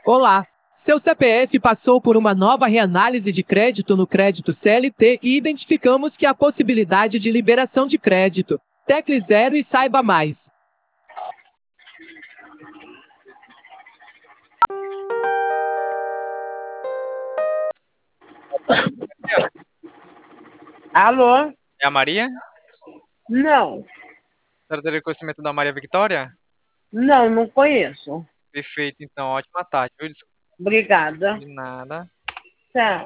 Olá! Seu CPF passou por uma nova reanálise de crédito no crédito CLT e identificamos que há possibilidade de liberação de crédito. Tecle 0 e saiba mais. Alô? É a Maria? Não, Senhora teria conhecimento da Maria Victória? não conheço. Perfeito, então. Ótima tarde, viu? Obrigada. De nada. Tchau.